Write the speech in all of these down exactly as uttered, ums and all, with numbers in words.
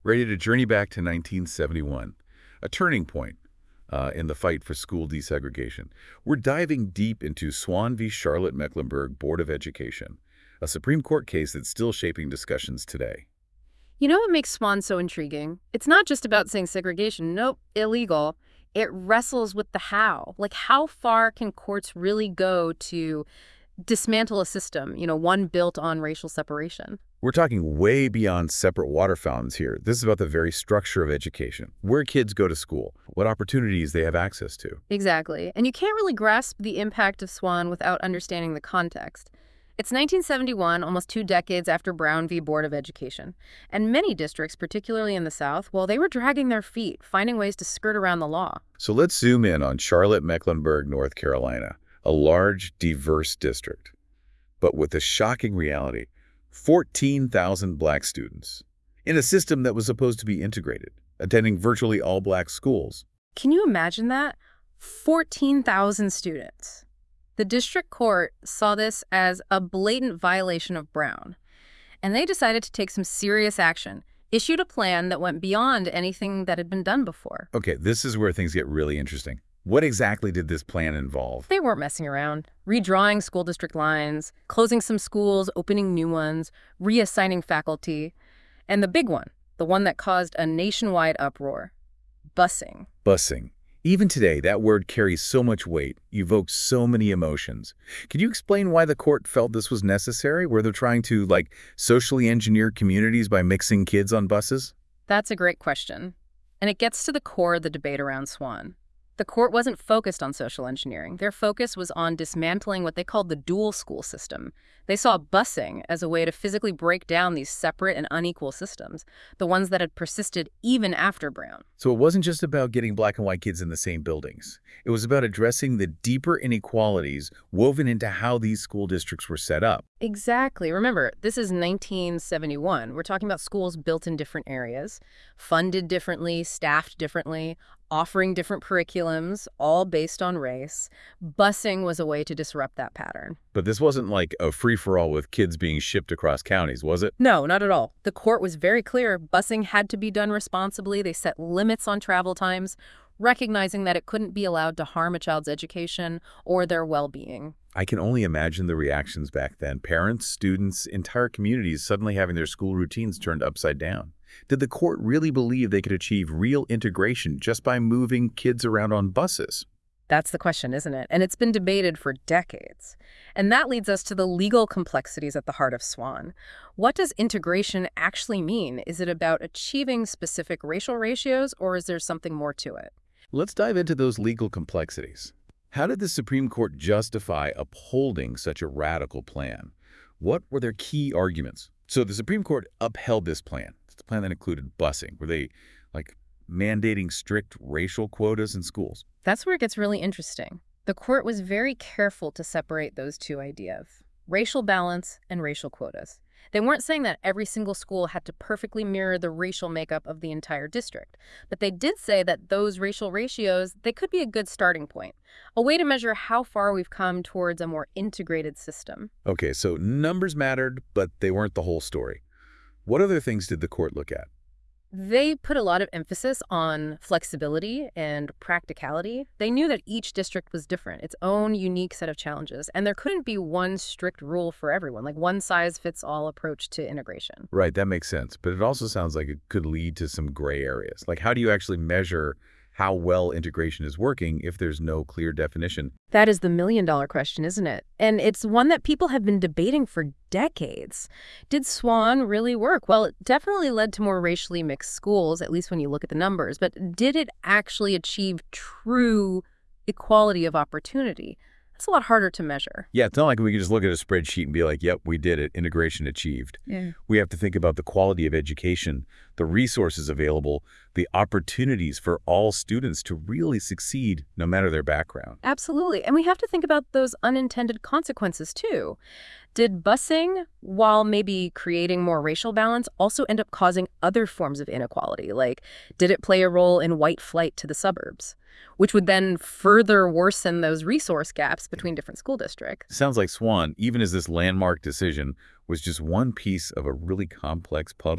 Ready to journey back to nineteen seventy-one, a turning point uh, in the fight for school desegregation. We're diving deep into Swan v. Charlotte-Mecklenburg Board of Education, a Supreme Court case that's still shaping discussions today. You know what makes Swan so intriguing? It's not just about saying segregation, nope, illegal. It wrestles with the how. Like, how far can courts really go to dismantle a system, you know, one built on racial separation? We're talking way beyond separate water fountains here. This is about the very structure of education, where kids go to school, what opportunities they have access to. Exactly. And you can't really grasp the impact of Swan without understanding the context. It's nineteen seventy-one, almost two decades after Brown v. Board of Education. And many districts, particularly in the South, well, they were dragging their feet, finding ways to skirt around the law. So let's zoom in on Charlotte-Mecklenburg, North Carolina, a large, diverse district. But with a shocking reality, fourteen thousand black students in a system that was supposed to be integrated, attending virtually all black schools. Can you imagine that? fourteen thousand students. The district court saw this as a blatant violation of Brown, and they decided to take some serious action, issued a plan that went beyond anything that had been done before. Okay, this is where things get really interesting. What exactly did this plan involve? They weren't messing around. Redrawing school district lines, closing some schools, opening new ones, reassigning faculty, and the big one, the one that caused a nationwide uproar, busing. Busing. Even today, that word carries so much weight, evokes so many emotions. Can you explain why the court felt this was necessary? Were they trying to, like, socially engineer communities by mixing kids on buses? That's a great question. And it gets to the core of the debate around Swan. The court wasn't focused on social engineering. Their focus was on dismantling what they called the dual school system. They saw busing as a way to physically break down these separate and unequal systems, the ones that had persisted even after Brown. So it wasn't just about getting black and white kids in the same buildings. It was about addressing the deeper inequalities woven into how these school districts were set up. Exactly. Remember, this is nineteen seventy-one. We're talking about schools built in different areas, funded differently, staffed differently, offering different curriculums, all based on race. Busing was a way to disrupt that pattern. But this wasn't like a free-for-all with kids being shipped across counties, was it? No, not at all. The court was very clear. Busing had to be done responsibly. They set limits on travel times, recognizing that it couldn't be allowed to harm a child's education or their well-being. I can only imagine the reactions back then. Parents, students, entire communities suddenly having their school routines turned upside down. Did the court really believe they could achieve real integration just by moving kids around on buses? That's the question, isn't it? And it's been debated for decades. And that leads us to the legal complexities at the heart of Swan. What does integration actually mean? Is it about achieving specific racial ratios, or is there something more to it? Let's dive into those legal complexities. How did the Supreme Court justify upholding such a radical plan? What were their key arguments? So the Supreme Court upheld this plan. It's a plan that included busing. Were they, like, mandating strict racial quotas in schools? That's where it gets really interesting. The court was very careful to separate those two ideas, racial balance and racial quotas. They weren't saying that every single school had to perfectly mirror the racial makeup of the entire district, but they did say that those racial ratios, they could be a good starting point, a way to measure how far we've come towards a more integrated system. Okay, so numbers mattered, but they weren't the whole story. What other things did the court look at? They put a lot of emphasis on flexibility and practicality. They knew that each district was different, its own unique set of challenges, and there couldn't be one strict rule for everyone, like one size fits all approach to integration. Right, that makes sense. But it also sounds like it could lead to some gray areas. Like, how do you actually measure how well integration is working if there's no clear definition? That is the million-dollar question, isn't it? And it's one that people have been debating for decades. Did Swan really work? Well, it definitely led to more racially mixed schools, at least when you look at the numbers. But did it actually achieve true equality of opportunity? That's a lot harder to measure. Yeah, it's not like we can just look at a spreadsheet and be like, yep, we did it, integration achieved. Yeah. We have to think about the quality of education, the resources available, the opportunities for all students to really succeed no matter their background. Absolutely. And we have to think about those unintended consequences, too. Did busing, while maybe creating more racial balance, also end up causing other forms of inequality? Like, did it play a role in white flight to the suburbs, which would then further worsen those resource gaps between different school districts? Sounds like Swan, even as this landmark decision, was just one piece of a really complex puzzle.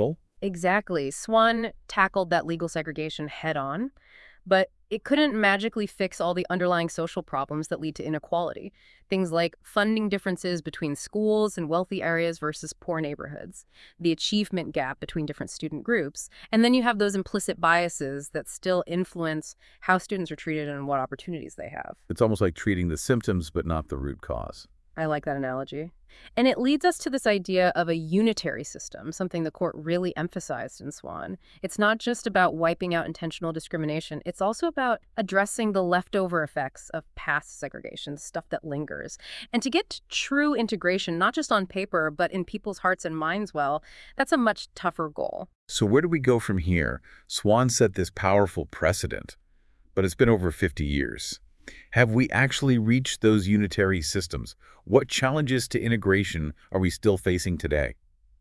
Exactly. Swan tackled that legal segregation head on, but it couldn't magically fix all the underlying social problems that lead to inequality. Things like funding differences between schools in wealthy areas versus poor neighborhoods, the achievement gap between different student groups, and then you have those implicit biases that still influence how students are treated and what opportunities they have. It's almost like treating the symptoms but not the root cause. I like that analogy. And it leads us to this idea of a unitary system, something the court really emphasized in Swan. It's not just about wiping out intentional discrimination. It's also about addressing the leftover effects of past segregation, stuff that lingers. And to get to true integration, not just on paper, but in people's hearts and minds, well, that's a much tougher goal. So where do we go from here? Swan set this powerful precedent, but it's been over fifty years. Have we actually reached those unitary systems? What challenges to integration are we still facing today?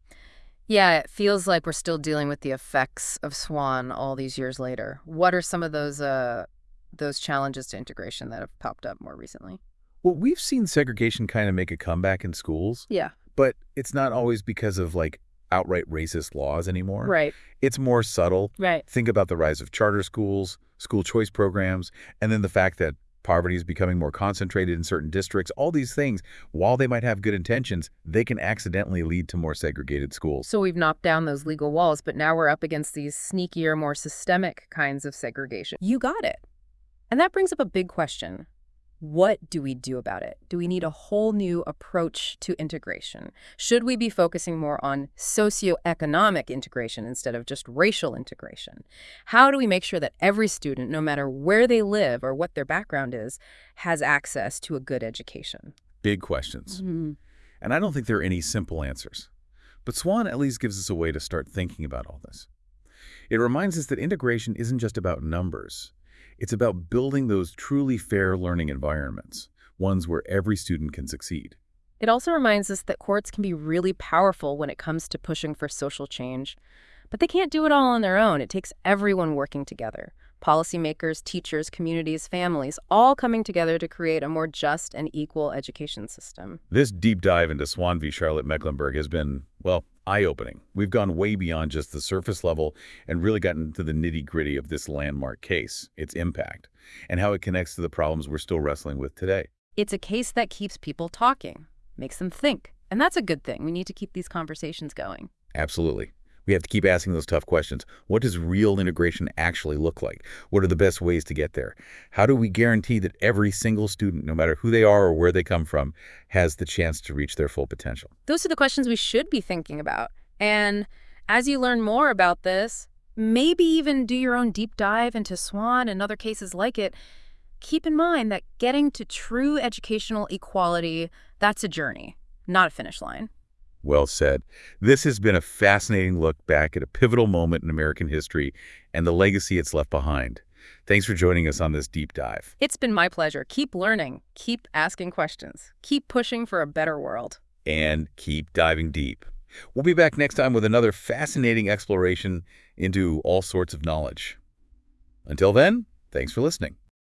Yeah, it feels like we're still dealing with the effects of Swan all these years later. What are some of those uh, those challenges to integration that have popped up more recently? Well, we've seen segregation kind of make a comeback in schools, Yeah, but it's not always because of like outright racist laws anymore. right, It's more subtle. right. Think about the rise of charter schools, school choice programs, and then the fact that poverty is becoming more concentrated in certain districts. All these things, while they might have good intentions, they can accidentally lead to more segregated schools. So we've knocked down those legal walls, but now we're up against these sneakier, more systemic kinds of segregation. You got it. And that brings up a big question. What do we do about it? Do we need a whole new approach to integration? Should we be focusing more on socioeconomic integration instead of just racial integration? How do we make sure that every student, no matter where they live or what their background is, has access to a good education? Big questions. Mm-hmm. And I don't think there are any simple answers. But Swan at least gives us a way to start thinking about all this. It reminds us that integration isn't just about numbers. It's about building those truly fair learning environments, ones where every student can succeed. It also reminds us that courts can be really powerful when it comes to pushing for social change. But they can't do it all on their own. It takes everyone working together. Policymakers, teachers, communities, families, all coming together to create a more just and equal education system. This deep dive into Swan v. Charlotte-Mecklenburg has been, well, eye-opening. We've gone way beyond just the surface level and really gotten into the nitty-gritty of this landmark case, its impact, and how it connects to the problems we're still wrestling with today. It's a case that keeps people talking, makes them think. And that's a good thing. We need to keep these conversations going. Absolutely. We have to keep asking those tough questions. What does real integration actually look like? What are the best ways to get there? How do we guarantee that every single student, no matter who they are or where they come from, has the chance to reach their full potential? Those are the questions we should be thinking about. And as you learn more about this, maybe even do your own deep dive into Swan and other cases like it, keep in mind that getting to true educational equality, that's a journey, not a finish line. Well said. This has been a fascinating look back at a pivotal moment in American history and the legacy it's left behind. Thanks for joining us on this deep dive. It's been my pleasure. Keep learning, keep asking questions, keep pushing for a better world. And keep diving deep. We'll be back next time with another fascinating exploration into all sorts of knowledge. Until then, thanks for listening.